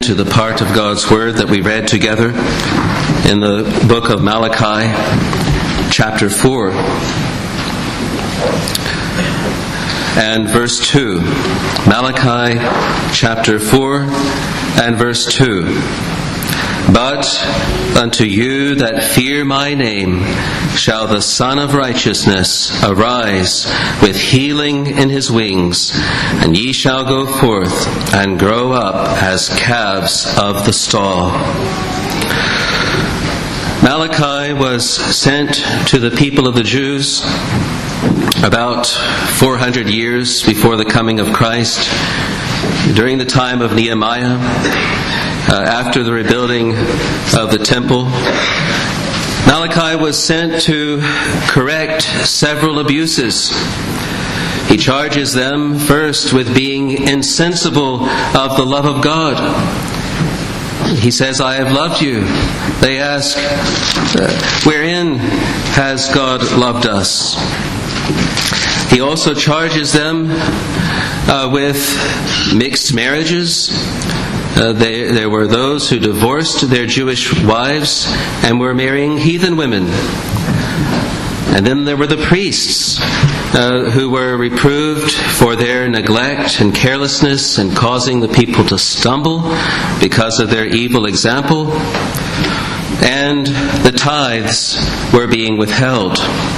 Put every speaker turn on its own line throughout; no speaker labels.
into the part of God's Word that we read together in the book of Malachi, chapter 4, and verse 2. Malachi, chapter 4, and verse 2. But unto you that fear my name shall the Son of Righteousness arise with healing in his wings, and ye shall go forth and grow up as calves of the stall. Malachi was sent to the people of the Jews about 400 years before the coming of Christ, during the time of Nehemiah. After the rebuilding of the temple, Malachi was sent to correct several abuses. He charges them first with being insensible of the love of God. He says, I have loved you. They ask, wherein has God loved us? He also charges them with mixed marriages. There were those who divorced their Jewish wives and were marrying heathen women. And then there were the priests who were reproved for their neglect and carelessness and causing the people to stumble because of their evil example. And the tithes were being withheld.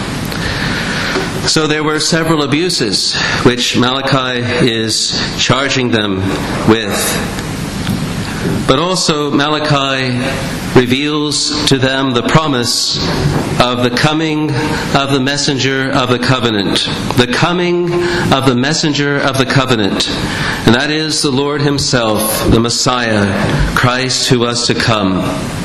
So there were several abuses which Malachi is charging them with. But also Malachi reveals to them the promise of the coming of the messenger of the covenant. The coming of the messenger of the covenant. And that is the Lord himself, the Messiah, Christ who was to come.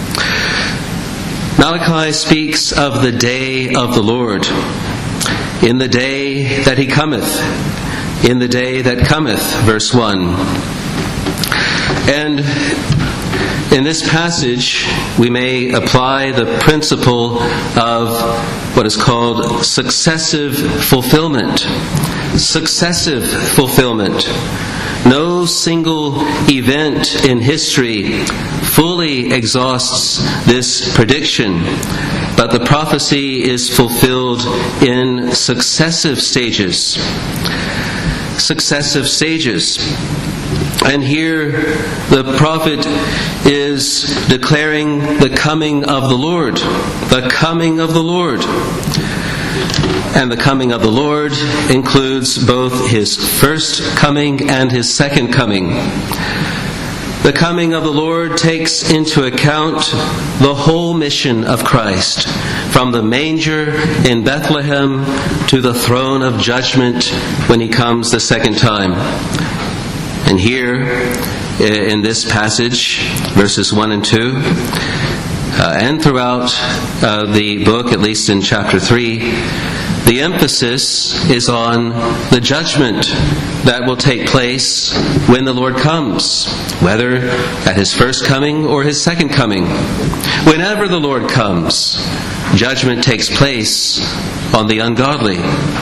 Malachi speaks of the day of the Lord. In the day that he cometh. In the day that cometh, verse 1. And in this passage, we may apply the principle of what is called successive fulfillment. Successive fulfillment. No single event in history fully exhausts this prediction, but the prophecy is fulfilled in successive stages. Successive stages. And here the prophet is declaring the coming of the Lord. The coming of the Lord. And the coming of the Lord includes both his first coming and his second coming. The coming of the Lord takes into account the whole mission of Christ, from the manger in Bethlehem to the throne of judgment when he comes the second time. And here, in this passage, verses 1 and 2, and throughout the book, at least in chapter 3, the emphasis is on the judgment that will take place when the Lord comes, whether at his first coming or his second coming. Whenever the Lord comes, judgment takes place on the ungodly.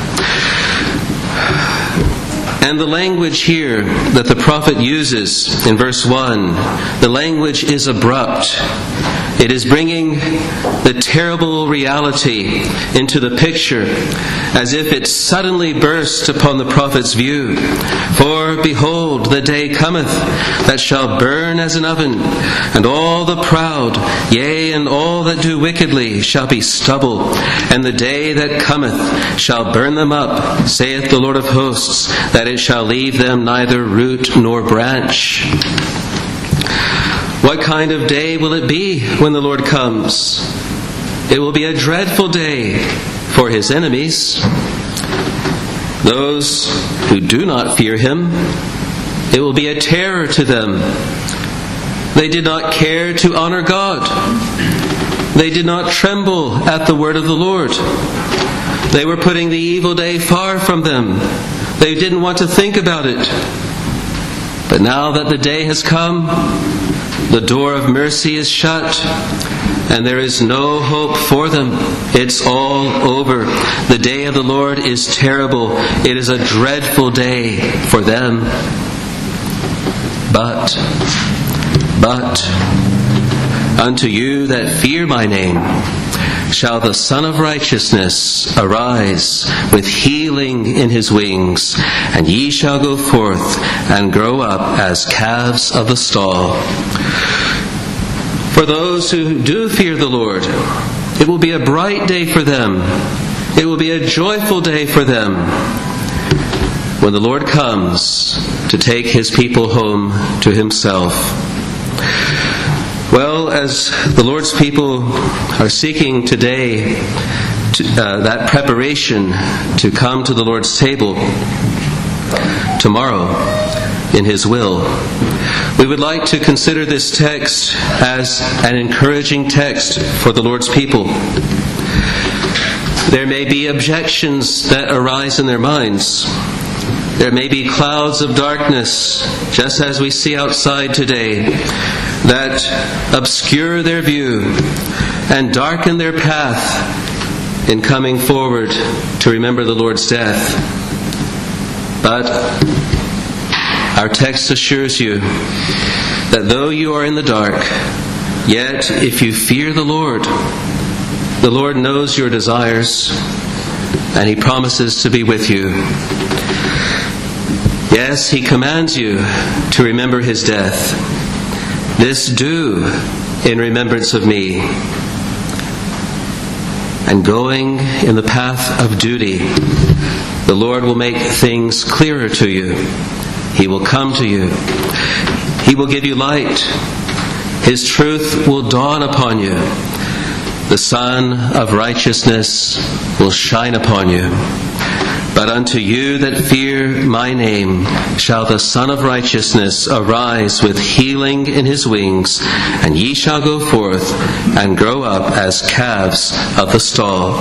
And the language here that the prophet uses in verse 1, the language is abrupt. It is bringing the terrible reality into the picture as if it suddenly burst upon the prophet's view. For behold, the day cometh that shall burn as an oven, and all the proud, yea, and all that do wickedly shall be stubble. And the day that cometh shall burn them up, saith the Lord of hosts, that it shall leave them neither root nor branch. What kind of day will it be when the Lord comes? It will be a dreadful day for his enemies. Those who do not fear him, it will be a terror to them. They did not care to honor God. They did not tremble at the word of the Lord. They were putting the evil day far from them. They didn't want to think about it. But now that the day has come, the door of mercy is shut, and there is no hope for them. It's all over. The day of the Lord is terrible. It is a dreadful day for them. But But unto you that fear my name shall the Son of Righteousness arise with healing in his wings, and ye shall go forth and grow up as calves of the stall. For those who do fear the Lord, it will be a bright day for them. It will be a joyful day for them when the Lord comes to take his people home to himself. Well, as the Lord's people are seeking today that preparation to come to the Lord's table tomorrow in his will, we would like to consider this text as an encouraging text for the Lord's people. There may be objections that arise in their minds. There may be clouds of darkness, just as we see outside today, that obscure their view and darken their path in coming forward to remember the Lord's death. But our text assures you that though you are in the dark, yet if you fear the Lord knows your desires, and he promises to be with you. Yes, he commands you to remember his death. This do in remembrance of me. And going in the path of duty, the Lord will make things clearer to you. He will come to you. He will give you light. His truth will dawn upon you. The Sun of Righteousness will shine upon you. But unto you that fear my name shall the Son of Righteousness arise with healing in his wings, and ye shall go forth and grow up as calves of the stall.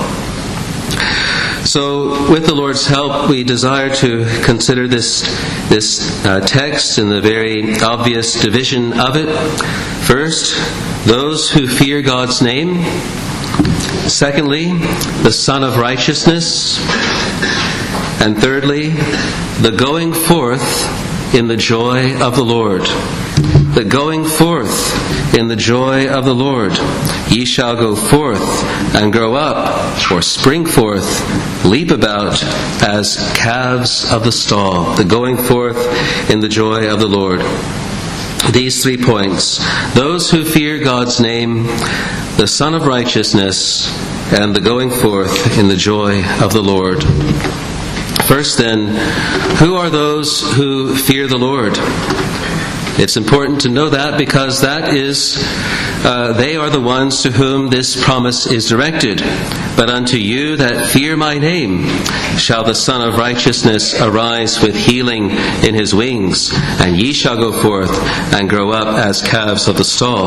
So, with the Lord's help, we desire to consider this text in the very obvious division of it. First, those who fear God's name. Secondly, the Son of Righteousness. And thirdly, the going forth in the joy of the Lord. The going forth in the joy of the Lord. Ye shall go forth and grow up, or spring forth, leap about as calves of the stall. The going forth in the joy of the Lord. These 3 points. Those who fear God's name, the Son of Righteousness, and the going forth in the joy of the Lord. First then, who are those who fear the Lord? It's important to know that because that is, they are the ones to whom this promise is directed. But unto you that fear my name shall the Son of Righteousness arise with healing in his wings, and ye shall go forth and grow up as calves of the stall.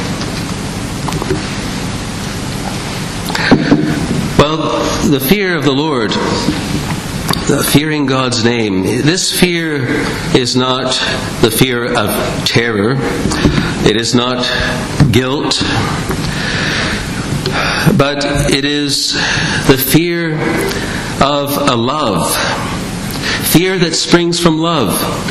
Well, the fear of the Lord, fearing God's name, this fear is not the fear of terror. It is not guilt. But it is the fear of a love. Fear that springs from love.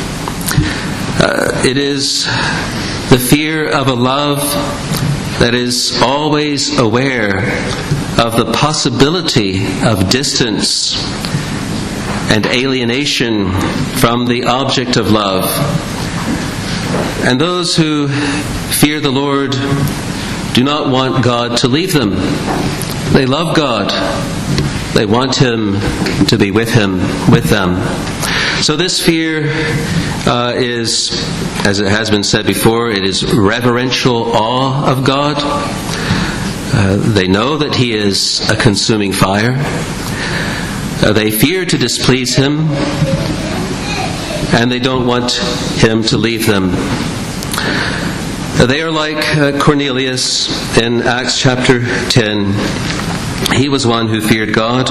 It is the fear of a love that is always aware of the possibility of distance and alienation from the object of love. And those who fear the Lord do not want God to leave them. They love God. They want him to be with them. So this fear is, as it has been said before, it is reverential awe of God. They know that he is a consuming fire. They fear to displease him, and they don't want him to leave them. They are like Cornelius in Acts chapter 10. He was one who feared God.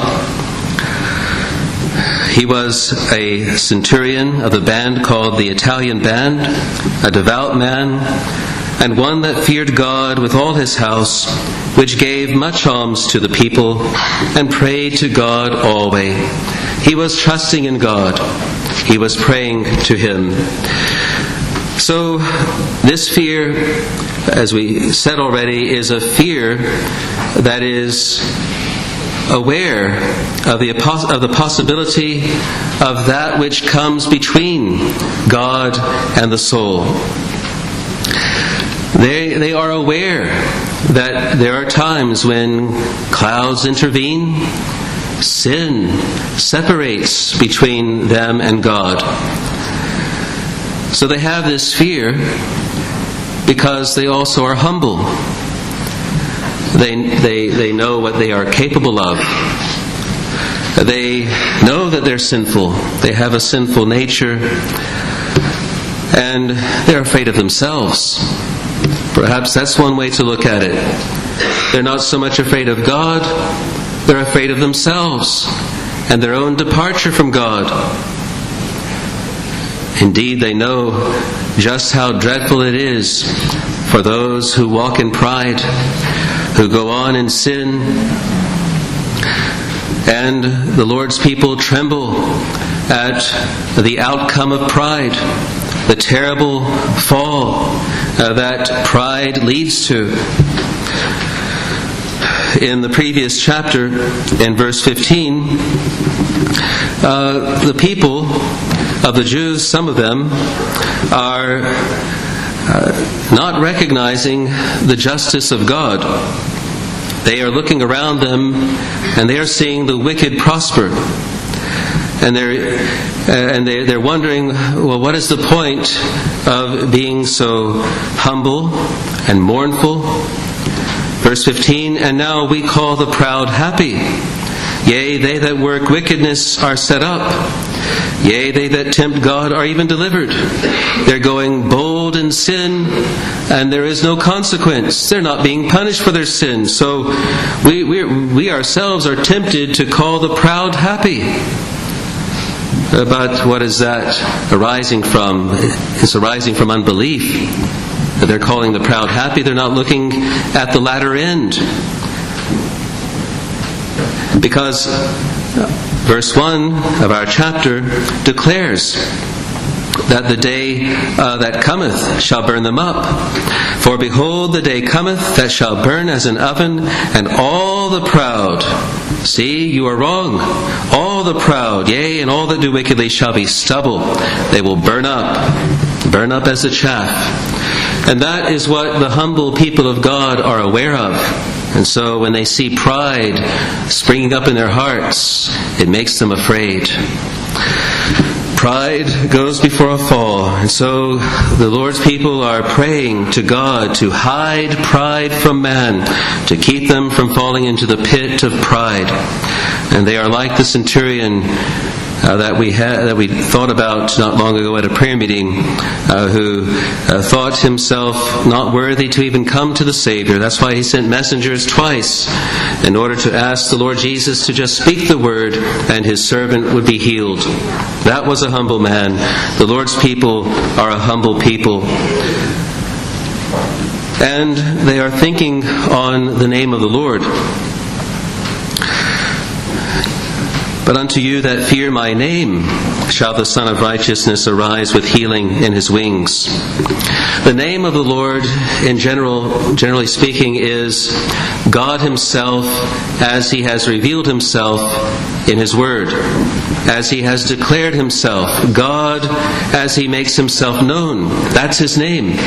He was a centurion of the band called the Italian Band, a devout man, and one that feared God with all his house, which gave much alms to the people, and prayed to God always. He was trusting in God. He was praying to him. So this fear, as we said already, is a fear that is aware of the possibility of that which comes between God and the soul. They are aware that there are times when clouds intervene, sin separates between them and God. So they have this fear because they also are humble. They know what they are capable of. They know that they're sinful. They have a sinful nature, and they're afraid of themselves. Perhaps that's one way to look at it. They're not so much afraid of God, they're afraid of themselves and their own departure from God. Indeed, they know just how dreadful it is for those who walk in pride, who go on in sin. And the Lord's people tremble at the outcome of pride, the terrible fall that pride leads to. In the previous chapter, in verse 15, the people of the Jews, some of them, are not recognizing the justice of God. They are looking around them and they are seeing the wicked prosper. And they're wondering, well, what is the point of being so humble and mournful? Verse 15, and now we call the proud happy. Yea, they that work wickedness are set up. Yea, they that tempt God are even delivered. They're going bold in sin, and there is no consequence. They're not being punished for their sin. So we ourselves are tempted to call the proud happy. But what is that arising from? It's arising from unbelief. They're calling the proud happy. They're not looking at the latter end. Because verse 1 of our chapter declares that the day that cometh shall burn them up. For behold, the day cometh that shall burn as an oven, and all the proud, see, you are wrong, all the proud, yea, and all that do wickedly shall be stubble. They will burn up as the chaff. And that is what the humble people of God are aware of. And so when they see pride springing up in their hearts, it makes them afraid. Pride goes before a fall. And so the Lord's people are praying to God to hide pride from man, to keep them from falling into the pit of pride. And they are like the centurion that we thought about not long ago at a prayer meeting, who thought himself not worthy to even come to the Savior. That's why he sent messengers twice in order to ask the Lord Jesus to just speak the word and his servant would be healed. That was a humble man. The Lord's people are a humble people. And they are thinking on the name of the Lord. But unto you that fear my name shall the Son of Righteousness arise with healing in his wings. The name of the Lord, generally speaking, is God himself as he has revealed himself in his word, as he has declared himself, God as he makes himself known. That's his name.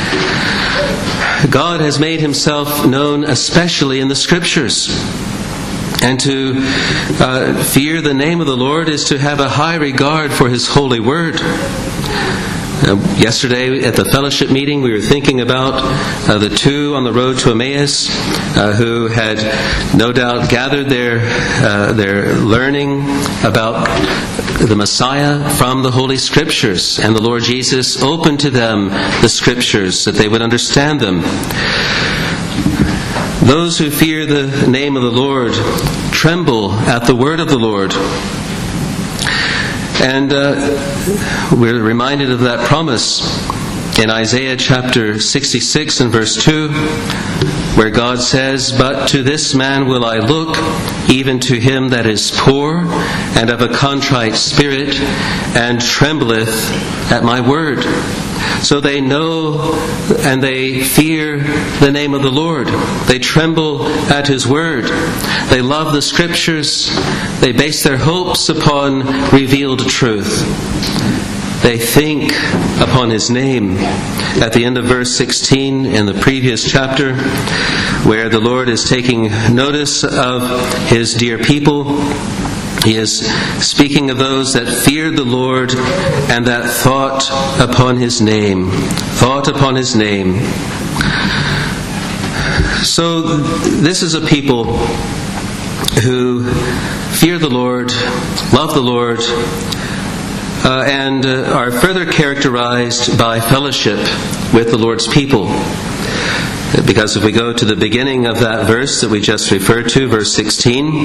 God has made himself known especially in the Scriptures. And to fear the name of the Lord is to have a high regard for his holy word. Yesterday at the fellowship meeting, we were thinking about the two on the road to Emmaus who had no doubt gathered their learning about the Messiah from the Holy Scriptures. And the Lord Jesus opened to them the Scriptures that they would understand them. Those who fear the name of the Lord tremble at the word of the Lord. And we're reminded of that promise in Isaiah chapter 66 and verse 2, where God says, "But to this man will I look, even to him that is poor and of a contrite spirit, and trembleth at my word." So they know and they fear the name of the Lord. They tremble at His word. They love the Scriptures. They base their hopes upon revealed truth. They think upon His name. At the end of verse 16 in the previous chapter, where the Lord is taking notice of His dear people, He is speaking of those that feared the Lord and that thought upon His name. Thought upon His name. So this is a people who fear the Lord, love the Lord, and are further characterized by fellowship with the Lord's people. Because if we go to the beginning of that verse that we just referred to, verse 16,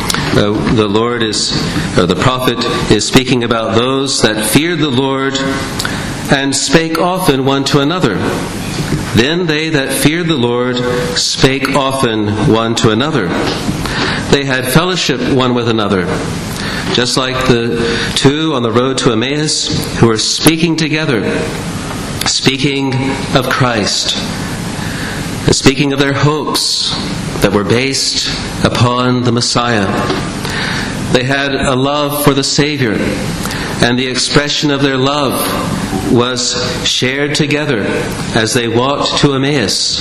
the prophet is speaking about those that feared the Lord and spake often one to another. Then they that feared the Lord spake often one to another. They had fellowship one with another. Just like the two on the road to Emmaus who were speaking together, speaking of Christ, speaking of their hopes that were based upon the Messiah. They had a love for the Savior, and the expression of their love was shared together as they walked to Emmaus.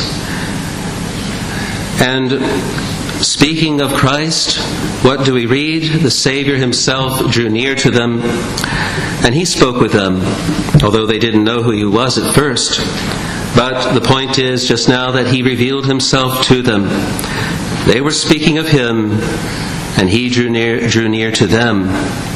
And speaking of Christ, what do we read? The Savior Himself drew near to them, and He spoke with them, although they didn't know who He was at first. But the point is just now that He revealed Himself to them. They were speaking of Him, and He drew near to them.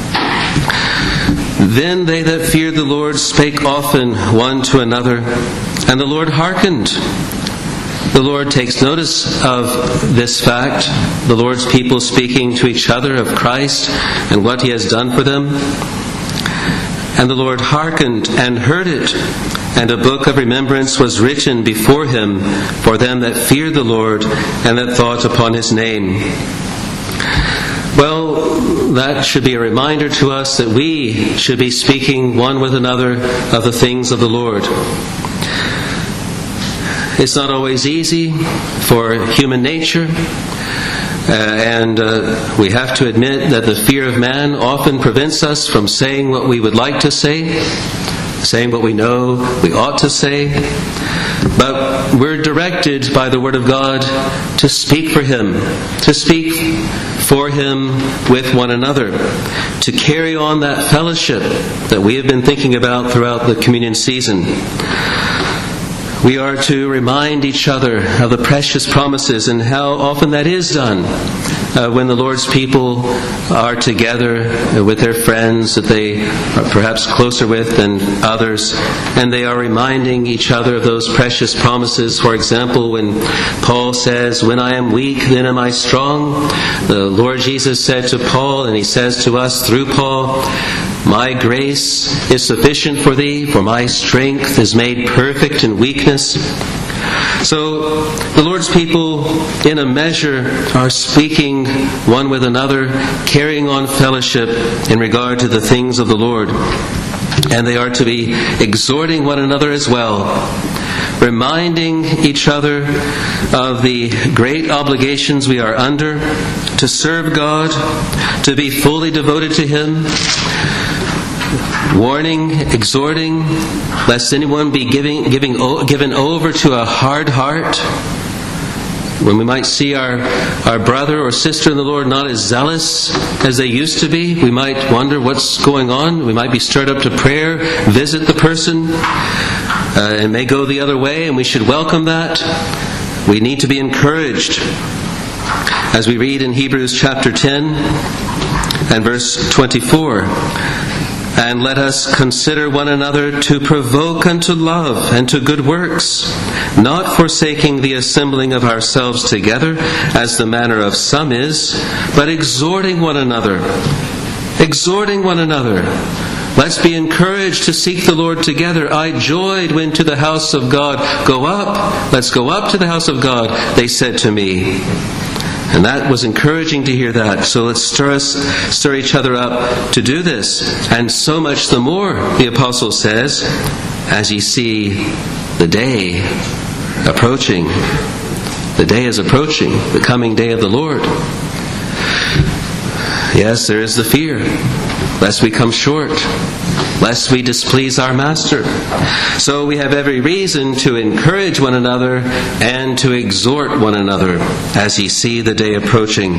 Then they that feared the Lord spake often one to another, and the Lord hearkened. The Lord takes notice of this fact, the Lord's people speaking to each other of Christ and what He has done for them. And the Lord hearkened and heard it, and a book of remembrance was written before Him for them that feared the Lord and that thought upon His name. Well, that should be a reminder to us that we should be speaking one with another of the things of the Lord. It's not always easy for human nature, and we have to admit that the fear of man often prevents us from saying what we would like to say, saying what we know we ought to say. But we're directed by the Word of God to speak for Him, to speak for Him with one another, to carry on that fellowship that we have been thinking about throughout the communion season. We are to remind each other of the precious promises and how often that is done when the Lord's people are together with their friends that they are perhaps closer with than others, and they are reminding each other of those precious promises. For example, when Paul says, "When I am weak, then am I strong," the Lord Jesus said to Paul, and He says to us through Paul, "My grace is sufficient for thee, for my strength is made perfect in weakness." So the Lord's people, in a measure, are speaking one with another, carrying on fellowship in regard to the things of the Lord. And they are to be exhorting one another as well, reminding each other of the great obligations we are under to serve God, to be fully devoted to Him, warning, exhorting, lest anyone be given over to a hard heart. When we might see our brother or sister in the Lord not as zealous as they used to be, we might wonder what's going on. We might be stirred up to prayer, visit the person. It may go the other way, and we should welcome that. We need to be encouraged. As we read in Hebrews chapter 10 and verse 24, "And let us consider one another to provoke unto love and to good works, not forsaking the assembling of ourselves together, as the manner of some is, but exhorting one another." Exhorting one another. Let's be encouraged to seek the Lord together. "I joyed when to the house of God." Go up. Let's go up to the house of God, they said to me. And that was encouraging to hear that. So let's stir each other up to do this. And so much the more, the apostle says, as ye see the day approaching. The day is approaching, the coming day of the Lord. Yes, there is the fear, lest we come short, lest we displease our Master. So we have every reason to encourage one another and to exhort one another as ye see the day approaching.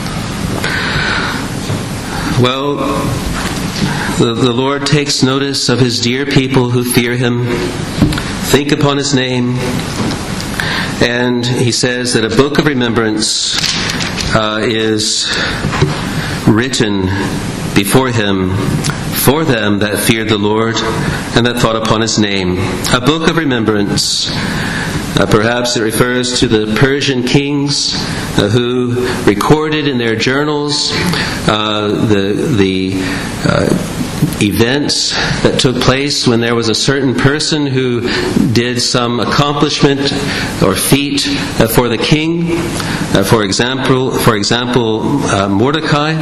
Well, the Lord takes notice of His dear people who fear Him, think upon His name, and He says that a book of remembrance is written before Him for them that feared the Lord and that thought upon His name. A book of remembrance. Perhaps it refers to the Persian kings who recorded in their journals the events that took place when there was a certain person who did some accomplishment or feat for the king. For example, Mordecai.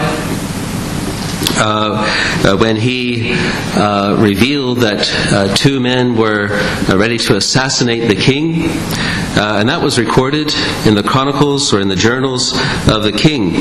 When he revealed that two men were ready to assassinate the king, and that was recorded in the chronicles or in the journals of the king.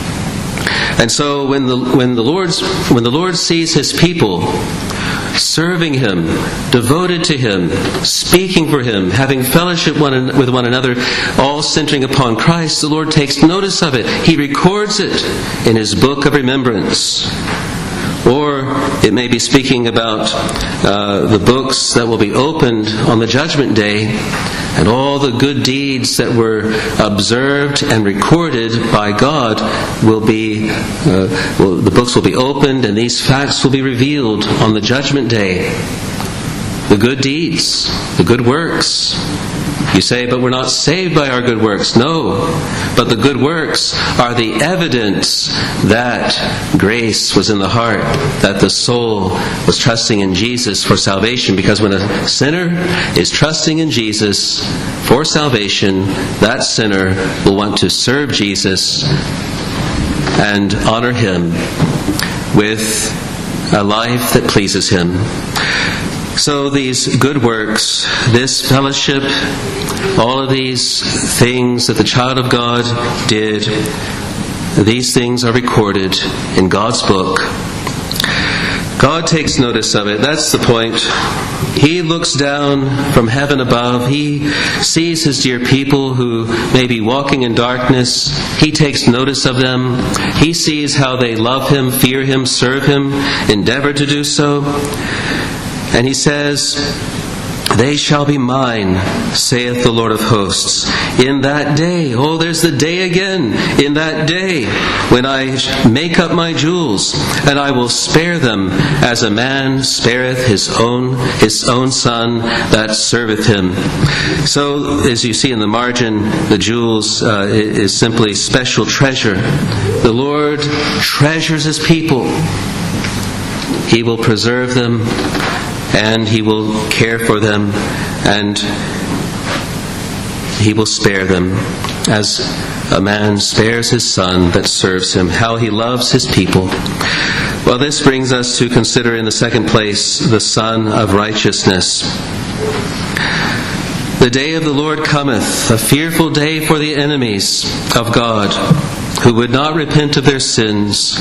And so when the Lord sees His people serving Him, devoted to Him, speaking for Him, having fellowship with one another, all centering upon Christ, the Lord takes notice of it. He records it in His book of remembrance. Or it may be speaking about the books that will be opened on the judgment day, and all the good deeds that were observed and recorded by God will be, the books will be opened, and these facts will be revealed on the judgment day. The good deeds, the good works. You say, but we're not saved by our good works. No, but the good works are the evidence that grace was in the heart, that the soul was trusting in Jesus for salvation. Because when a sinner is trusting in Jesus for salvation, that sinner will want to serve Jesus and honor Him with a life that pleases Him. So these good works, this fellowship, all of these things that the child of God did, these things are recorded in God's book. God takes notice of it. That's the point. He looks down from heaven above. He sees His dear people who may be walking in darkness. He takes notice of them. He sees how they love Him, fear Him, serve Him, endeavor to do so. And He says, "They shall be mine, saith the Lord of hosts, in that day." Oh, there's the day again. In that day, when I make up my jewels, and I will spare them, as a man spareth his own son that serveth him. So, as you see in the margin, the jewels is simply special treasure. The Lord treasures His people. He will preserve them, and He will care for them, and He will spare them, as a man spares his son that serves him. How He loves His people. Well, this brings us to consider in the second place the Son of Righteousness. The day of the Lord cometh, a fearful day for the enemies of God, who would not repent of their sins.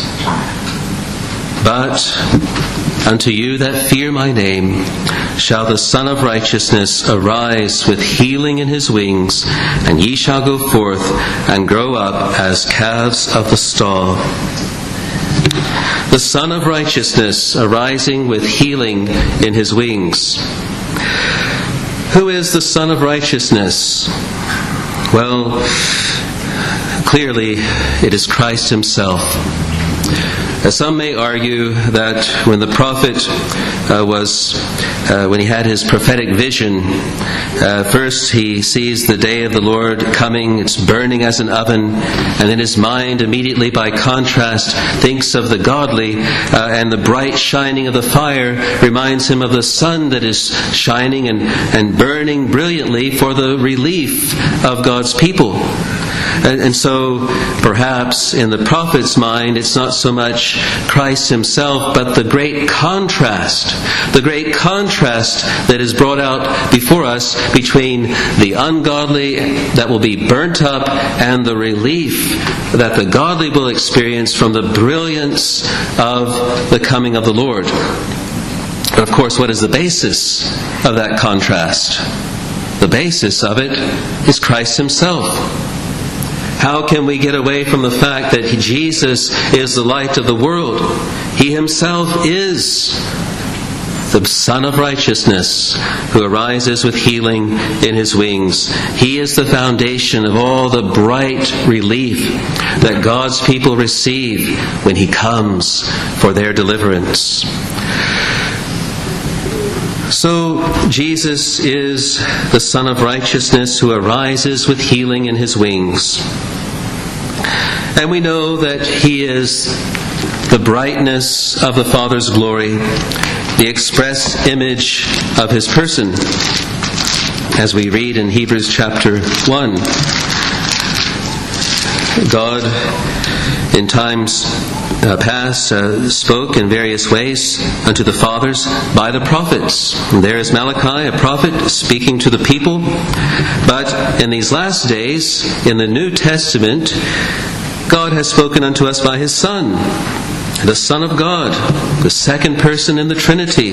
But unto you that fear my name shall the Son of Righteousness arise with healing in His wings, and ye shall go forth and grow up as calves of the stall. The Son of Righteousness arising with healing in His wings. Who is the Son of Righteousness? Well, clearly it is Christ Himself. Some may argue that when the prophet when he had his prophetic vision, first he sees the day of the Lord coming, it's burning as an oven, and in his mind immediately by contrast thinks of the godly, and the bright shining of the fire reminds him of the sun that is shining and burning brilliantly for the relief of God's people. And so perhaps in the prophet's mind, it's not so much Christ himself, but the great contrast that is brought out before us between the ungodly that will be burnt up and the relief that the godly will experience from the brilliance of the coming of the Lord. And of course, what is the basis of that contrast? The basis of it is Christ himself. How can we get away from the fact that Jesus is the light of the world? He himself is the Son of Righteousness, who arises with healing in his wings. He is the foundation of all the bright relief that God's people receive when he comes for their deliverance. So Jesus is the Son of Righteousness who arises with healing in his wings. And we know that he is the brightness of the Father's glory, the express image of his person, as we read in Hebrews chapter 1. God, in times past, spoke in various ways unto the fathers by the prophets. And there is Malachi, a prophet, speaking to the people. But in these last days, in the New Testament, God has spoken unto us by his Son, the Son of God, the second person in the Trinity.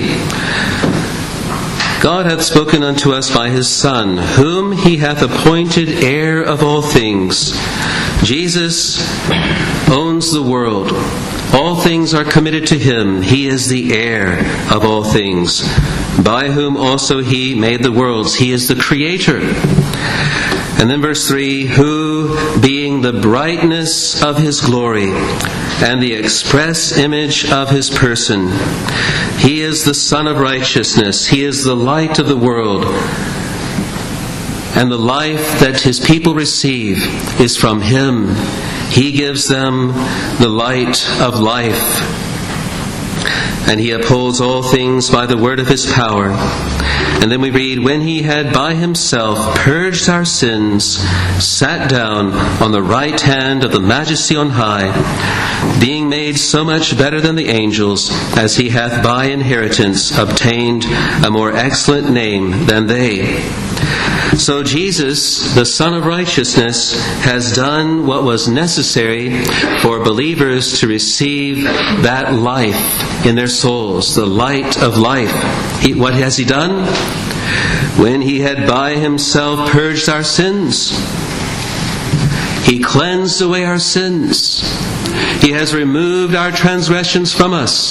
God hath spoken unto us by his Son, whom he hath appointed heir of all things. Jesus owns the world. All things are committed to him. He is the heir of all things, by whom also he made the worlds. He is the creator. And then verse 3, who, being the brightness of his glory and the express image of his person, he is the Son of Righteousness. He is the light of the world. And the life that his people receive is from him. He gives them the light of life. And he upholds all things by the word of his power. And then we read, when he had by himself purged our sins, sat down on the right hand of the Majesty on high, being made so much better than the angels, as he hath by inheritance obtained a more excellent name than they. So Jesus, the Son of Righteousness, has done what was necessary for believers to receive that life in their souls, the light of life. What has he done? When he had by himself purged our sins, he cleansed away our sins. He has removed our transgressions from us.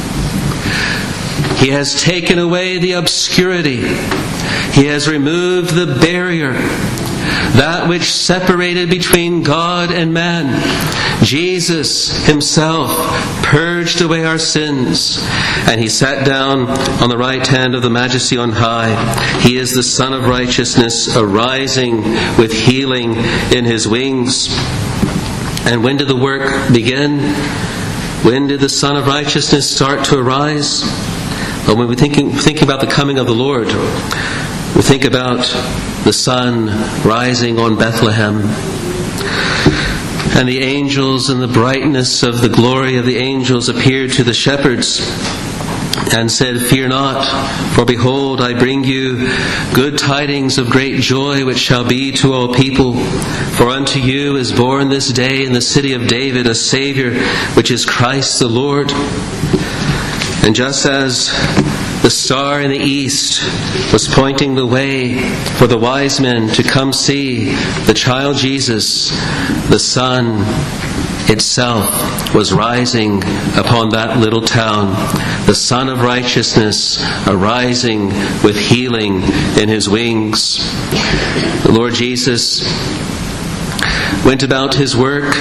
He has taken away the obscurity. He has removed the barrier, that which separated between God and man. Jesus himself purged away our sins, and he sat down on the right hand of the Majesty on high. He is the Son of Righteousness, arising with healing in his wings. And when did the work begin? When did the Son of Righteousness start to arise? Well, when we think about the coming of the Lord, we think about the sun rising on Bethlehem, and the angels and the brightness of the glory of the angels appeared to the shepherds and said, fear not, for behold, I bring you good tidings of great joy, which shall be to all people. For unto you is born this day in the city of David a Savior, which is Christ the Lord. And just as the star in the east was pointing the way for the wise men to come see the child Jesus, the sun itself was rising upon that little town. The Son of Righteousness arising with healing in his wings. The Lord Jesus went about his work.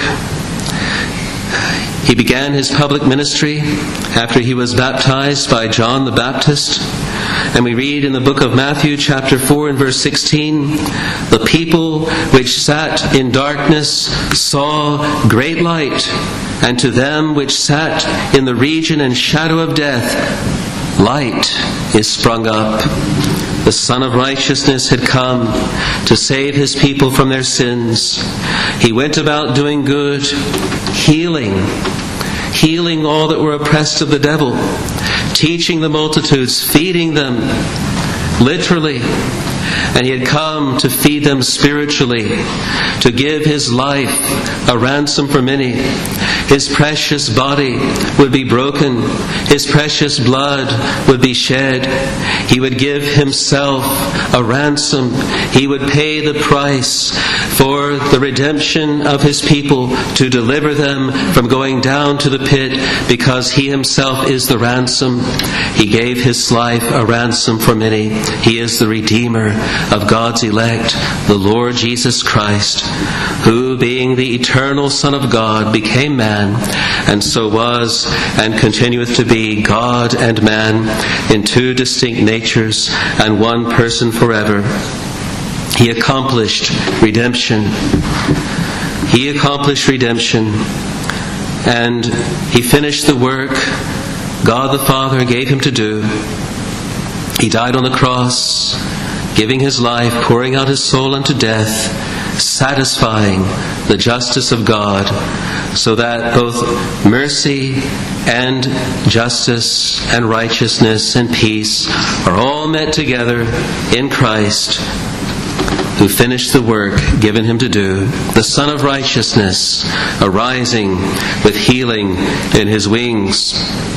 He began his public ministry after he was baptized by John the Baptist. And we read in the book of Matthew chapter 4 and verse 16, the people which sat in darkness saw great light, and to them which sat in the region and shadow of death, light is sprung up. The Son of Righteousness had come to save his people from their sins. He went about doing good, healing all that were oppressed of the devil, teaching the multitudes, feeding them literally. And he had come to feed them spiritually, to give his life a ransom for many. His precious body would be broken. His precious blood would be shed. He would give himself a ransom. He would pay the price for the redemption of his people, to deliver them from going down to the pit, because he himself is the ransom. He gave his life a ransom for many. He is the Redeemer of God's elect, the Lord Jesus Christ, who, being the eternal Son of God, became man, and so was and continueth to be God and man in two distinct natures and one person forever. He accomplished redemption. He accomplished redemption, and he finished the work God the Father gave him to do. He died on the cross, giving his life, pouring out his soul unto death, satisfying the justice of God, so that both mercy and justice and righteousness and peace are all met together in Christ, who finished the work given him to do. The Son of Righteousness, arising with healing in his wings.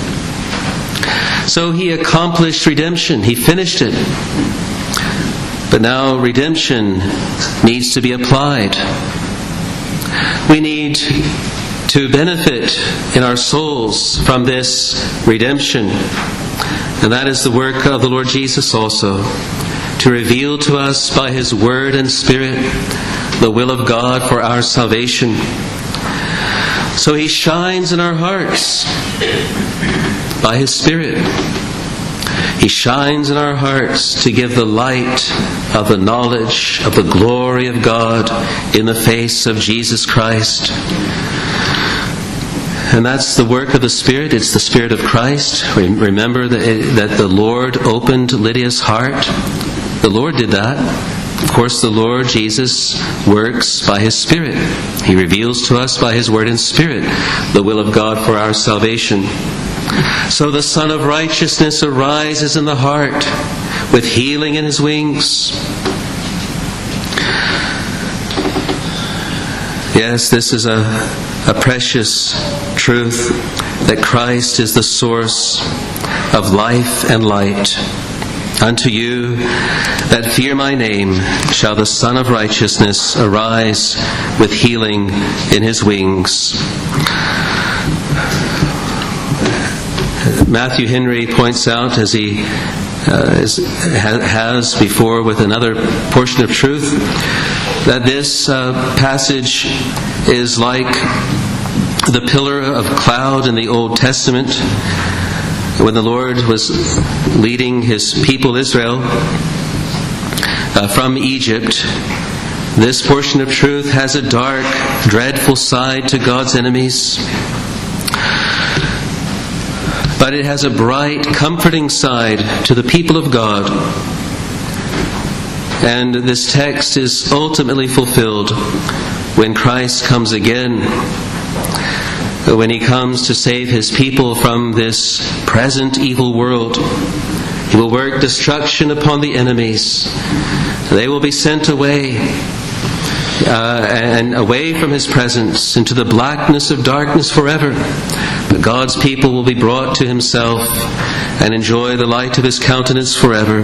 So he accomplished redemption. He finished it. But now redemption needs to be applied. We need to benefit in our souls from this redemption. And that is the work of the Lord Jesus also, to reveal to us by his Word and Spirit the will of God for our salvation. So he shines in our hearts by his Spirit. He shines in our hearts to give the light of the knowledge of the glory of God in the face of Jesus Christ. And that's the work of the Spirit. It's the Spirit of Christ. Remember that the Lord opened Lydia's heart. The Lord did that. Of course, the Lord Jesus works by his Spirit. He reveals to us by his Word and Spirit the will of God for our salvation. So the Son of Righteousness arises in the heart with healing in his wings. Yes, this is a precious truth, that Christ is the source of life and light. Unto you that fear my name shall the Son of Righteousness arise with healing in his wings. Matthew Henry points out, as he has before with another portion of truth, that this passage is like the pillar of cloud in the Old Testament, when the Lord was leading his people Israel from Egypt. This portion of truth has a dark, dreadful side to God's enemies, but it has a bright, comforting side to the people of God. And this text is ultimately fulfilled when Christ comes again, when he comes to save his people from this present evil world. He will work destruction upon the enemies. They will be sent away and away from his presence into the blackness of darkness forever. But God's people will be brought to himself and enjoy the light of his countenance forever.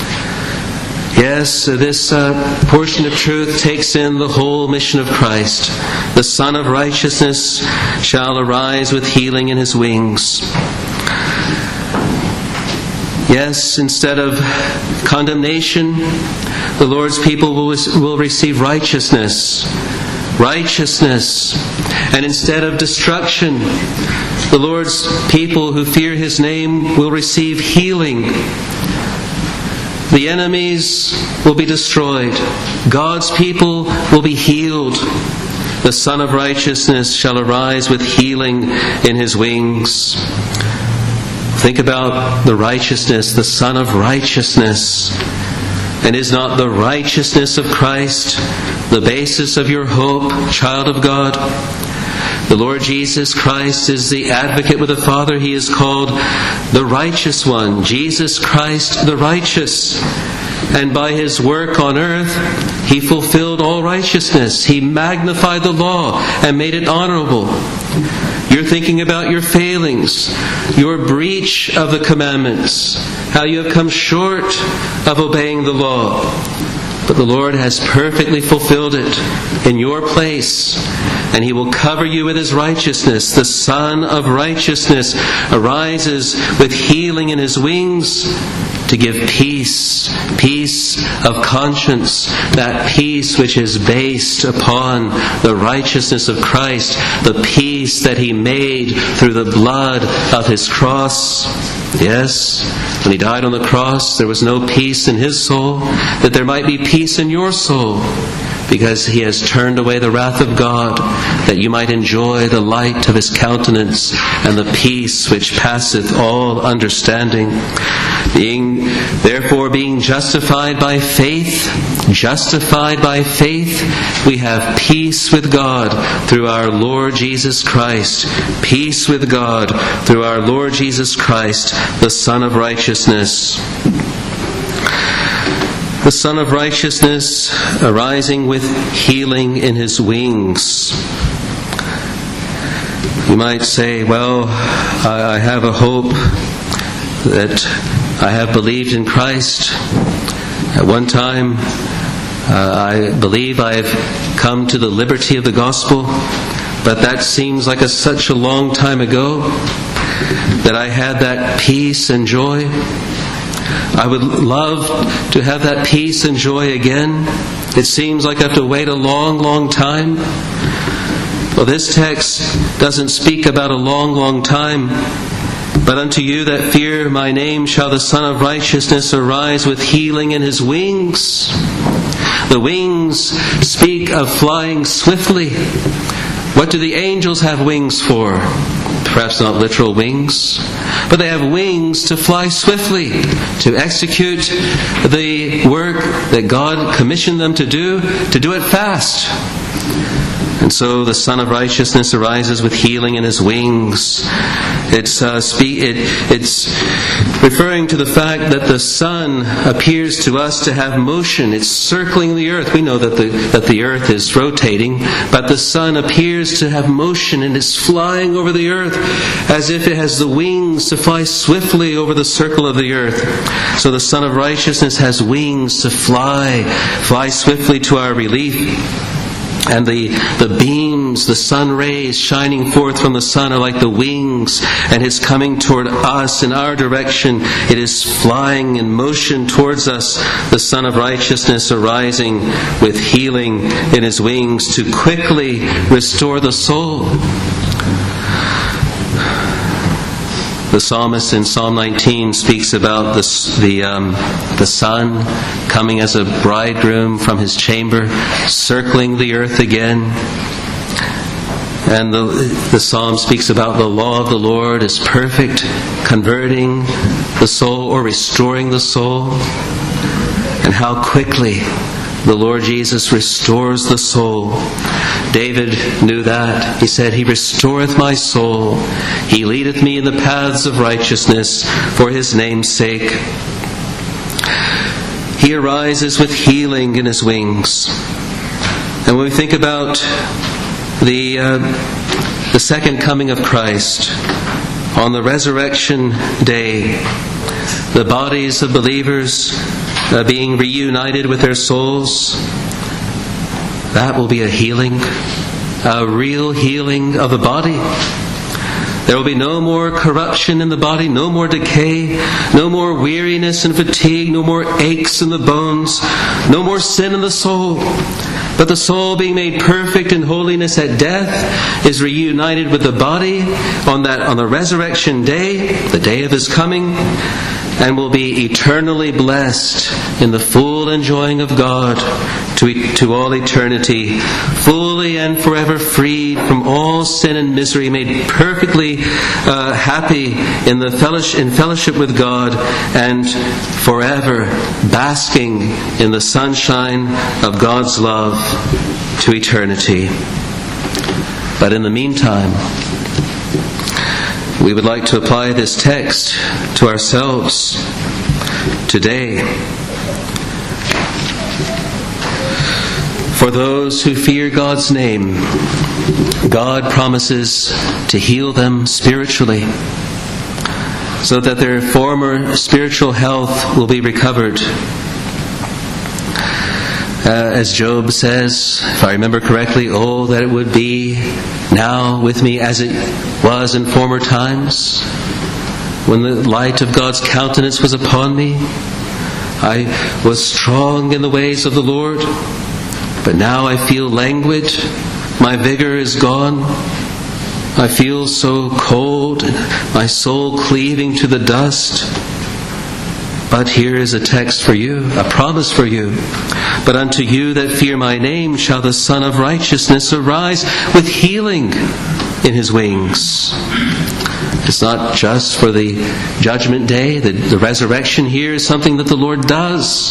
Yes, this portion of truth takes in the whole mission of Christ. The Son of Righteousness shall arise with healing in his wings. Yes, instead of condemnation, the Lord's people will receive righteousness. Righteousness. And instead of destruction, the Lord's people who fear his name will receive healing. The enemies will be destroyed. God's people will be healed. The Son of Righteousness shall arise with healing in his wings. Think about the righteousness, the Son of Righteousness. And is not the righteousness of Christ the basis of your hope, child of God? The Lord Jesus Christ is the advocate with the Father. He is called the righteous one, Jesus Christ the righteous. And by his work on earth, he fulfilled all righteousness. He magnified the law and made it honorable. You're thinking about your failings, your breach of the commandments, how you have come short of obeying the law. But the Lord has perfectly fulfilled it in your place, and he will cover you with his righteousness. The Son of Righteousness arises with healing in his wings to give peace, peace of conscience, that peace which is based upon the righteousness of Christ, the peace that he made through the blood of his cross. Yes, when he died on the cross, there was no peace in his soul, that there might be peace in your soul, because he has turned away the wrath of God, that you might enjoy the light of his countenance and the peace which passeth all understanding. Therefore, being justified by faith, we have peace with God through our Lord Jesus Christ. Peace with God through our Lord Jesus Christ, the Son of Righteousness. The Son of Righteousness arising with healing in his wings. You might say, well, I have a hope that I have believed in Christ. At one time, I believe I have come to the liberty of the gospel, but that seems like such a long time ago that I had that peace and joy. I would love to have that peace and joy again. It seems like I have to wait a long, long time. Well, this text doesn't speak about a long, long time. But unto you that fear my name shall the Son of Righteousness arise with healing in his wings. The wings speak of flying swiftly. What do the angels have wings for? Perhaps not literal wings, but they have wings to fly swiftly, to execute the work that God commissioned them to do it fast. And so the Son of Righteousness arises with healing in his wings. It's referring to the fact that the sun appears to us to have motion. It's circling the earth. We know that the earth is rotating, but the sun appears to have motion and is flying over the earth as if it has the wings to fly swiftly over the circle of the earth. So the Son of Righteousness has wings to fly swiftly to our relief. And the beams, the sun rays shining forth from the sun are like the wings, and it's coming toward us in our direction. It is flying in motion towards us, the Son of Righteousness arising with healing in his wings to quickly restore the soul. The psalmist in Psalm 19 speaks about the sun coming as a bridegroom from his chamber, circling the earth again. And the psalm speaks about the law of the Lord is perfect, converting the soul or restoring the soul. And how quickly the Lord Jesus restores the soul. David knew that. He said, He restoreth my soul. He leadeth me in the paths of righteousness for His name's sake. He arises with healing in His wings. And when we think about the second coming of Christ, on the resurrection day, the bodies of believers being reunited with their souls, that will be a healing, a real healing of the body. There will be no more corruption in the body, no more decay, no more weariness and fatigue, no more aches in the bones, no more sin in the soul. But the soul, being made perfect in holiness at death, is reunited with the body on the resurrection day, the day of His coming, and will be eternally blessed in the full enjoying of God, to all eternity, fully and forever freed from all sin and misery, made perfectly happy in fellowship with God, and forever basking in the sunshine of God's love to eternity. But in the meantime, we would like to apply this text to ourselves today. For those who fear God's name, God promises to heal them spiritually, so that their former spiritual health will be recovered. As Job says, if I remember correctly, "Oh, that it would be now with me as it was in former times, when the light of God's countenance was upon me. I was strong in the ways of the Lord, but now I feel languid. My vigor is gone. I feel so cold, my soul cleaving to the dust." But here is a text for you, a promise for you. "But unto you that fear my name shall the Son of Righteousness arise with healing in his wings." It's not just for the judgment day. The resurrection here is something that the Lord does.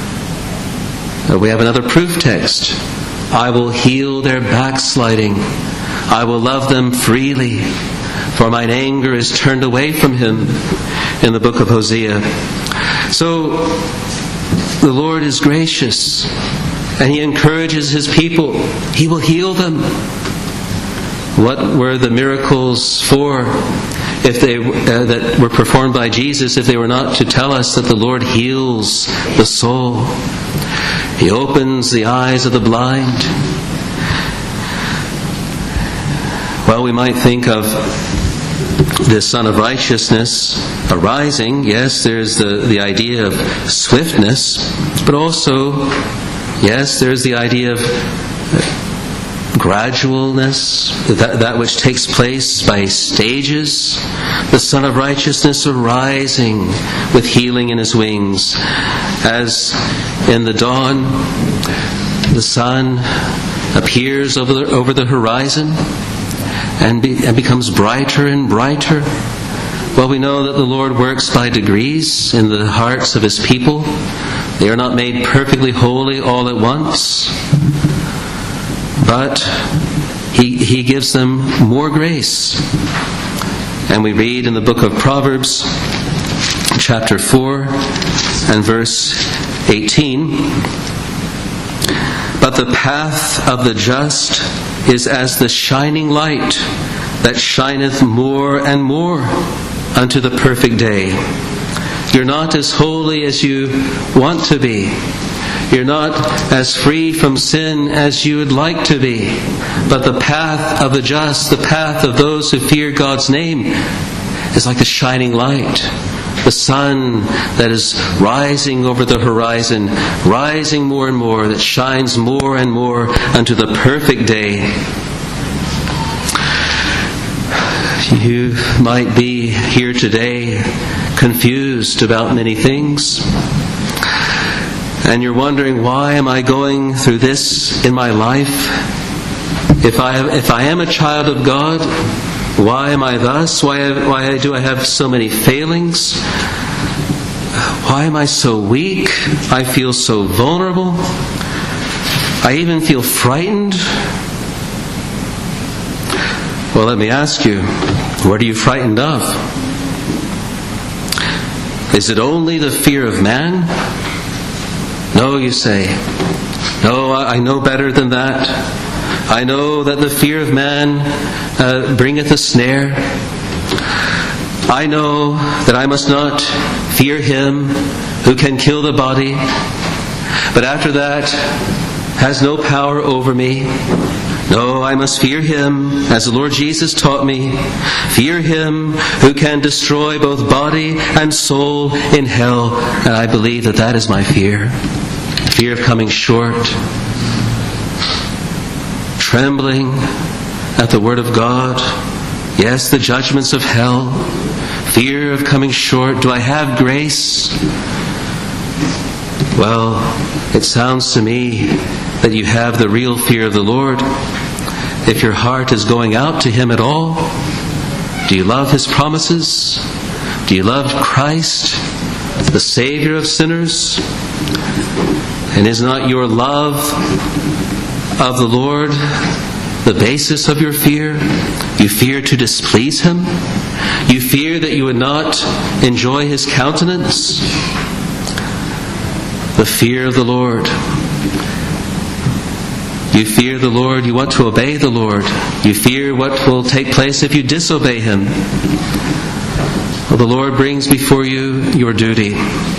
We have another proof text. "I will heal their backsliding. I will love them freely, for mine anger is turned away from him," in the book of Hosea. So the Lord is gracious, and he encourages his people. He will heal them. What were the miracles for if they that were performed by Jesus if they were not to tell us that the Lord heals the soul? He opens the eyes of the blind. Well, we might think of the Son of Righteousness arising. Yes, there's the idea of swiftness, but also, yes, there's the idea of gradualness, that which takes place by stages. The Son of Righteousness arising with healing in his wings. As in the dawn, the sun appears over the horizon and becomes brighter and brighter. Well, we know that the Lord works by degrees in the hearts of his people. They are not made perfectly holy all at once, but he gives them more grace. And we read in the book of Proverbs, chapter 4 and verse 18, "But the path of the just is as the shining light that shineth more and more unto the perfect day." You're not as holy as you want to be. You're not as free from sin as you would like to be. But the path of the just, the path of those who fear God's name, is like the shining light. The sun that is rising over the horizon, rising more and more, that shines more and more unto the perfect day. You might be here today confused about many things, and you're wondering, why am I going through this in my life? If I am a child of God, why am I thus? Why do I have so many failings? Why am I so weak? I feel so vulnerable. I even feel frightened. Well, let me ask you, what are you frightened of? Is it only the fear of man? No, you say. No, I know better than that. I know that the fear of man bringeth a snare. I know that I must not fear him who can kill the body, but after that has no power over me. No, I must fear him, as the Lord Jesus taught me. Fear him who can destroy both body and soul in hell. And I believe that is my fear. Fear of coming short. Trembling at the word of God. Yes, the judgments of hell. Fear of coming short. Do I have grace? Well, It sounds to me that you have the real fear of the Lord. If your heart is going out to Him at all, do you love His promises? Do you love Christ, the Savior of sinners? And is not your love of the Lord the basis of your fear? You fear to displease Him? You fear that you would not enjoy His countenance? The fear of the Lord. You fear the Lord, you want to obey the Lord. You fear what will take place if you disobey Him. Well, the Lord brings before you your duty.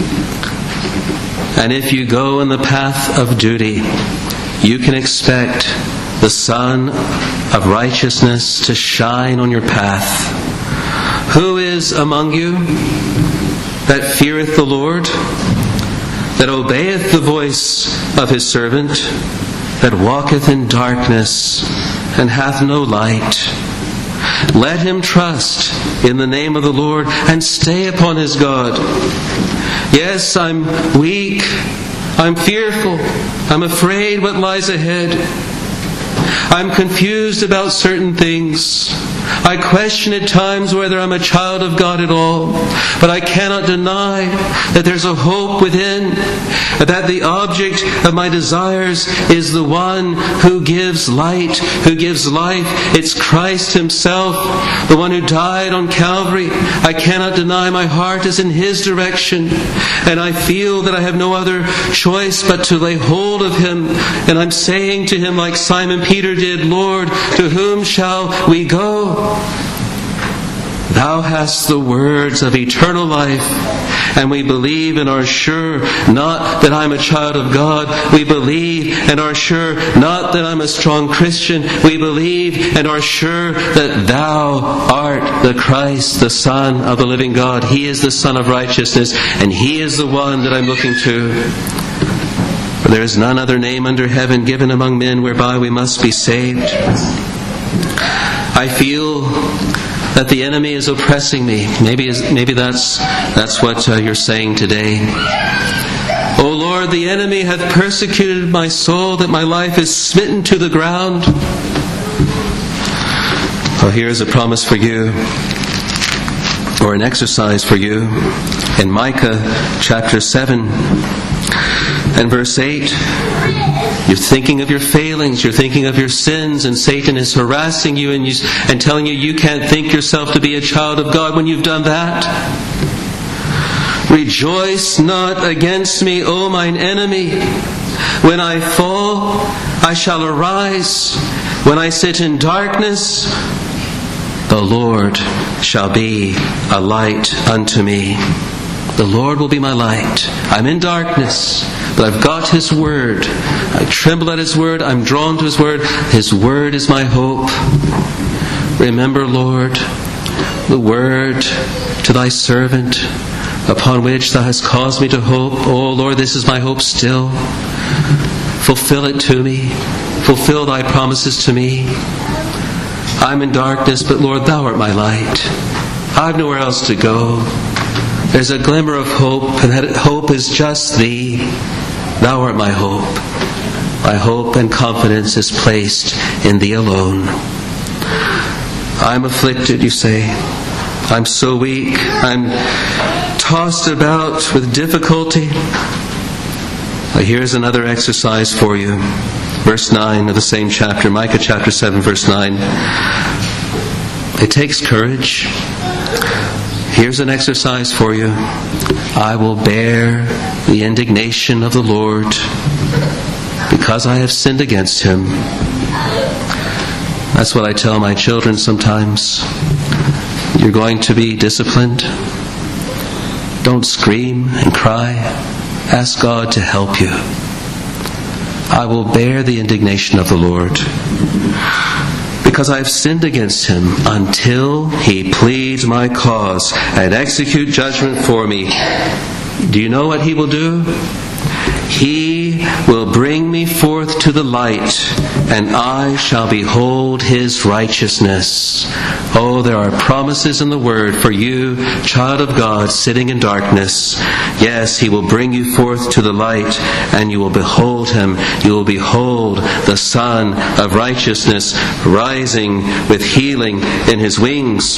And if you go in the path of duty, you can expect the sun of righteousness to shine on your path. Who is among you that feareth the Lord, that obeyeth the voice of His servant, that walketh in darkness and hath no light? Let him trust in the name of the Lord and stay upon his God. Yes, I'm weak, I'm fearful, I'm afraid what lies ahead. I'm confused about certain things. I question at times whether I'm a child of God at all. But I cannot deny that there's a hope within, that the object of my desires is the one who gives light, who gives life. It's Christ Himself, the one who died on Calvary. I cannot deny my heart is in His direction. And I feel that I have no other choice but to lay hold of Him. And I'm saying to Him like Simon Peter did, Lord, to whom shall we go? Thou hast the words of eternal life, and we believe and are sure not that I'm a child of God. We believe and are sure not that I'm a strong Christian. We believe and are sure that Thou art the Christ, the Son of the living God. He is the Son of righteousness, and He is the one that I'm looking to. For there is none other name under heaven given among men whereby we must be saved. I feel that the enemy is oppressing me. Maybe that's what you're saying today. O Lord, the enemy hath persecuted my soul, that my life is smitten to the ground. Oh, here's a promise for you, or an exercise for you, in Micah chapter 7 and verse 8. You're thinking of your failings, you're thinking of your sins, and Satan is harassing you and telling you you can't think yourself to be a child of God when you've done that. Rejoice not against me, O mine enemy. When I fall, I shall arise. When I sit in darkness, the Lord shall be a light unto me. The Lord will be my light. I'm in darkness, but I've got His Word. I tremble at His Word. I'm drawn to His Word. His Word is my hope. Remember, Lord, the Word to Thy servant, upon which Thou hast caused me to hope. Oh, Lord, this is my hope still. Fulfill it to me. Fulfill Thy promises to me. I'm in darkness, but Lord, Thou art my light. I've nowhere else to go. There's a glimmer of hope, and that hope is just Thee. Thou art my hope. My hope and confidence is placed in Thee alone. I'm afflicted, you say. I'm so weak. I'm tossed about with difficulty. Here's another exercise for you. Verse 9 of the same chapter, Micah chapter 7, verse 9. It takes courage. Here's an exercise for you. I will bear the indignation of the Lord because I have sinned against Him. That's what I tell my children sometimes. You're going to be disciplined. Don't scream and cry. Ask God to help you. I will bear the indignation of the Lord because I have sinned against Him until He pleads my cause and execute judgment for me. Do you know what He will do? He will bring me forth to the light, and I shall behold his righteousness. Oh, there are promises in the Word for you, child of God, sitting in darkness. Yes, he will bring you forth to the light, and you will behold him. You will behold the Son of righteousness rising with healing in his wings.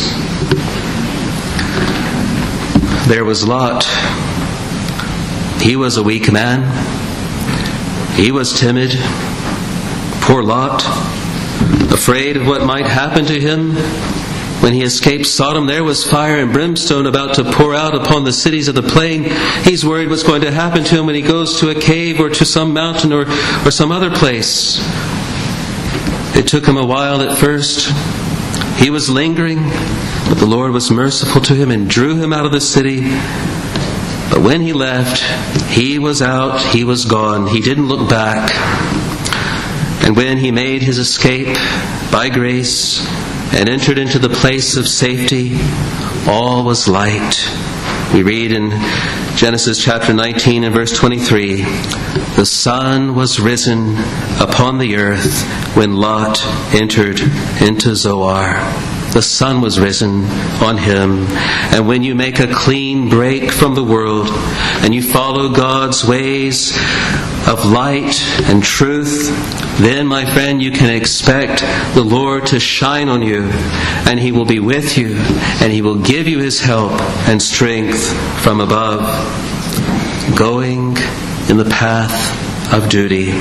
There was Lot. He was a weak man. He was timid. Poor Lot, afraid of what might happen to him. When he escaped Sodom, there was fire and brimstone about to pour out upon the cities of the plain. He's worried what's going to happen to him when he goes to a cave or to some mountain or some other place. It took him a while at first. He was lingering, but the Lord was merciful to him and drew him out of the city. But when he left, he was out, he was gone. He didn't look back. And when he made his escape by grace and entered into the place of safety, all was light. We read in Genesis chapter 19 and verse 23, the sun was risen upon the earth when Lot entered into Zoar. The sun was risen on him. And when you make a clean break from the world and you follow God's ways of light and truth, then, my friend, you can expect the Lord to shine on you, and he will be with you, and he will give you his help and strength from above. Going in the path of duty.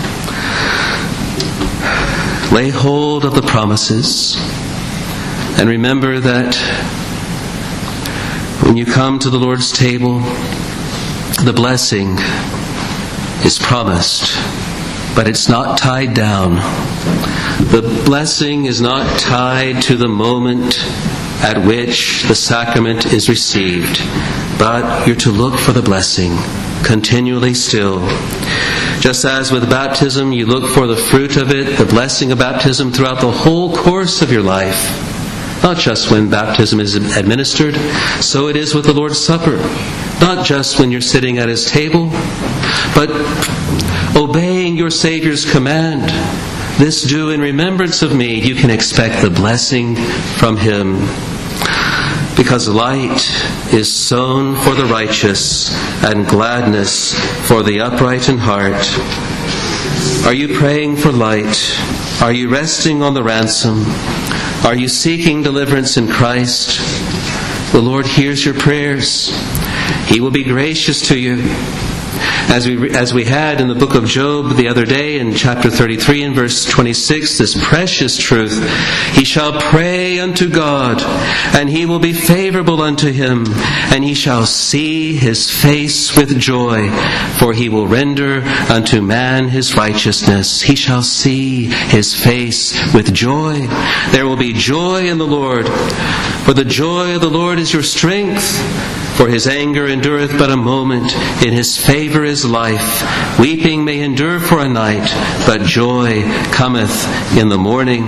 Lay hold of the promises. And remember that when you come to the Lord's table, the blessing is promised, but it's not tied down. The blessing is not tied to the moment at which the sacrament is received, but you're to look for the blessing continually still. Just as with baptism, you look for the fruit of it, the blessing of baptism throughout the whole course of your life. Not just when baptism is administered, so it is with the Lord's Supper. Not just when you're sitting at his table, but obeying your Savior's command. This do in remembrance of me. You can expect the blessing from him. Because light is sown for the righteous and gladness for the upright in heart. Are you praying for light? Are you resting on the ransom? Are you seeking deliverance in Christ? The Lord hears your prayers. He will be gracious to you. As we had in the book of Job the other day in chapter 33 and verse 26, this precious truth, he shall pray unto God, and he will be favorable unto him, and he shall see his face with joy, for he will render unto man his righteousness. He shall see his face with joy. There will be joy in the Lord, for the joy of the Lord is your strength. For his anger endureth but a moment, in his favor is life. Weeping may endure for a night, but joy cometh in the morning.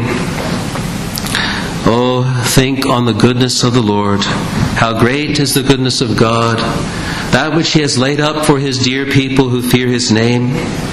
Oh, think on the goodness of the Lord. How great is the goodness of God, that which he has laid up for his dear people who fear his name.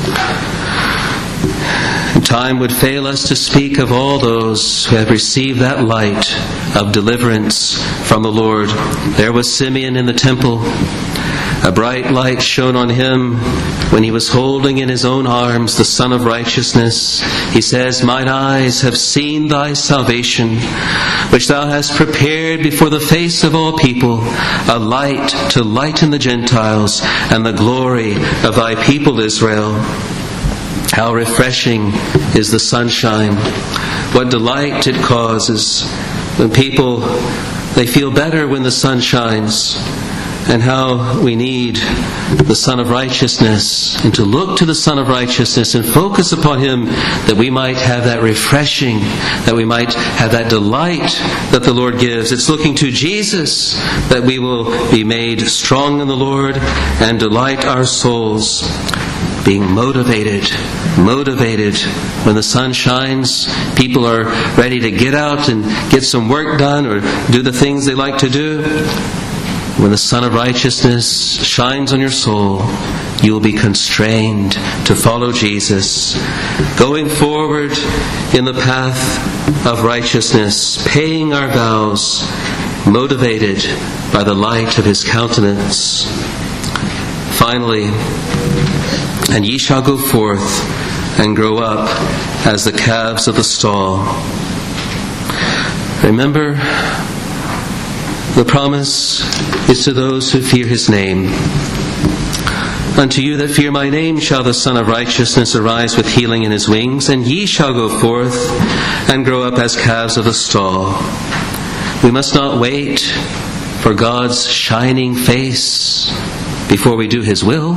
Time would fail us to speak of all those who have received that light of deliverance from the Lord. There was Simeon in the temple. A bright light shone on him when he was holding in his own arms the Son of Righteousness. He says, mine eyes have seen thy salvation, which thou hast prepared before the face of all people, a light to lighten the Gentiles and the glory of thy people Israel. How refreshing is the sunshine. What delight it causes when people, they feel better when the sun shines. And how we need the Son of Righteousness, and to look to the Son of Righteousness and focus upon him, that we might have that refreshing, that we might have that delight that the Lord gives. It's looking to Jesus that we will be made strong in the Lord and delight our souls. Being motivated when the sun shines. People are ready to get out and get some work done or do the things they like to do. When the Sun of Righteousness shines on your soul, you will be constrained to follow Jesus, going forward in the path of righteousness, paying our vows, motivated by the light of His countenance. Finally, and ye shall go forth and grow up as the calves of the stall. Remember, the promise is to those who fear His name. Unto you that fear my name shall the Son of Righteousness arise with healing in His wings, and ye shall go forth and grow up as calves of the stall. We must not wait for God's shining face before we do His will.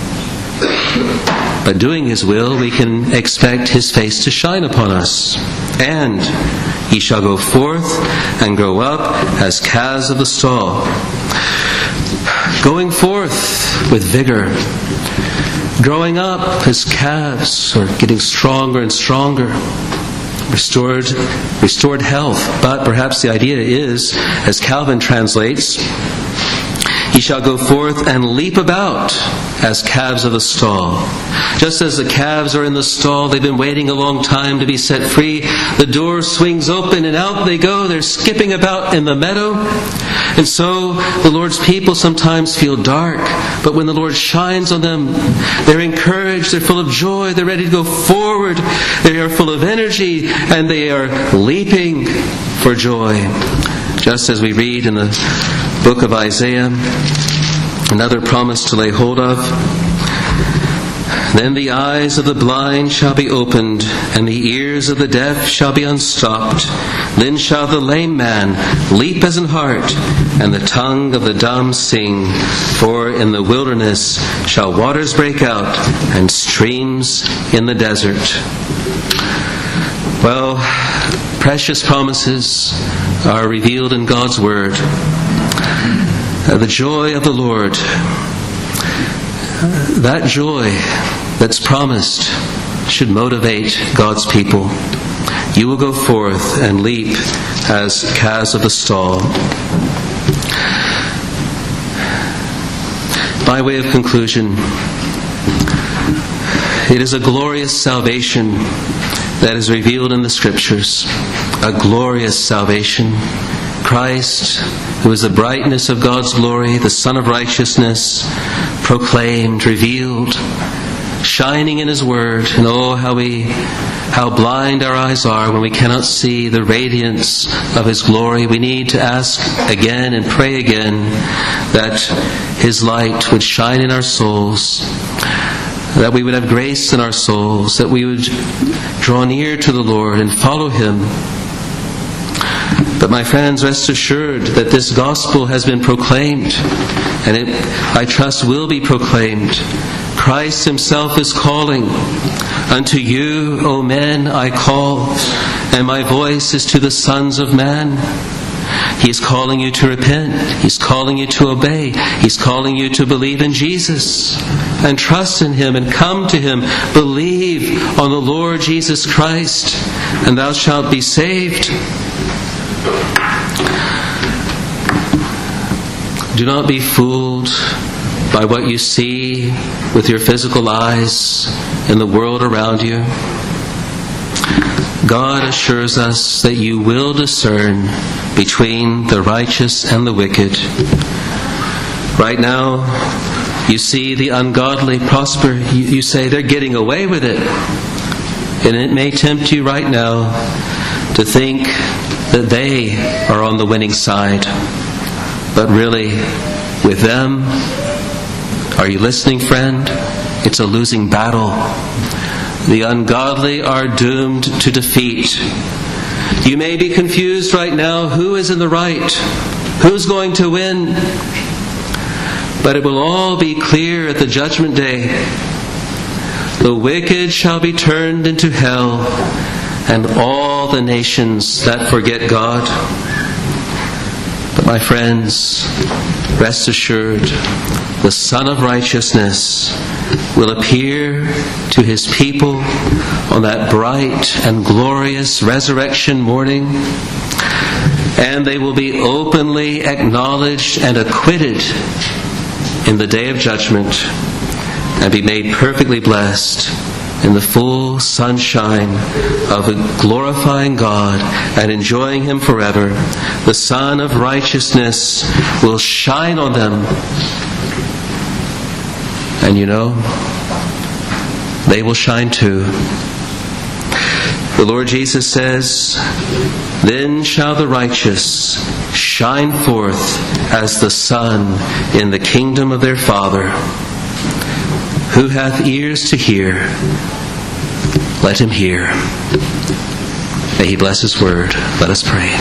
By doing His will, we can expect His face to shine upon us. And ye shall go forth and grow up as calves of the stall. Going forth with vigor. Growing up as calves, or getting stronger and stronger. Restored health. But perhaps the idea is, as Calvin translates, ye shall go forth and leap about as calves of the stall. Just as the calves are in the stall, they've been waiting a long time to be set free. The door swings open and out they go. They're skipping about in the meadow. And so the Lord's people sometimes feel dark. But when the Lord shines on them, they're encouraged, they're full of joy, they're ready to go forward. They are full of energy and they are leaping for joy. Just as we read in the book of Isaiah, another promise to lay hold of. Then the eyes of the blind shall be opened, and the ears of the deaf shall be unstopped. Then shall the lame man leap as an hart, and the tongue of the dumb sing. For in the wilderness shall waters break out, and streams in the desert. Well, precious promises are revealed in God's Word. The joy of the Lord, that joy that's promised should motivate God's people. You will go forth and leap as calves of the stall. By way of conclusion, it is a glorious salvation that is revealed in the Scriptures. A glorious salvation. Christ, who is the brightness of God's glory, the Son of Righteousness, proclaimed, revealed, shining in His Word. And oh, how blind our eyes are when we cannot see the radiance of His glory. We need to ask again and pray again that His light would shine in our souls, that we would have grace in our souls, that we would draw near to the Lord and follow Him. But my friends, rest assured that this gospel has been proclaimed, and it, I trust, will be proclaimed. Christ Himself is calling. Unto you, O men, I call, and my voice is to the sons of man. He is calling you to repent. He's calling you to obey. He's calling you to believe in Jesus and trust in Him and come to Him. Believe on the Lord Jesus Christ, and thou shalt be saved. Do not be fooled by what you see with your physical eyes in the world around you. God assures us that you will discern between the righteous and the wicked. Right now, you see the ungodly prosper. You say they're getting away with it. And it may tempt you right now to think that they are on the winning side. But really, with them, are you listening, friend? It's a losing battle. The ungodly are doomed to defeat. You may be confused right now. Who is in the right? Who's going to win? But it will all be clear at the judgment day. The wicked shall be turned into hell, and all the nations that forget God. But my friends, rest assured, the Son of Righteousness will appear to His people on that bright and glorious resurrection morning. and they will be openly acknowledged and acquitted in the day of judgment, and be made perfectly blessed in the full sunshine of a glorifying God and enjoying Him forever. The Sun of righteousness will shine on them. And you know, they will shine too. The Lord Jesus says, "Then shall the righteous shine forth as the sun in the kingdom of their Father. Who hath ears to hear, let him hear." May He bless His word. Let us pray.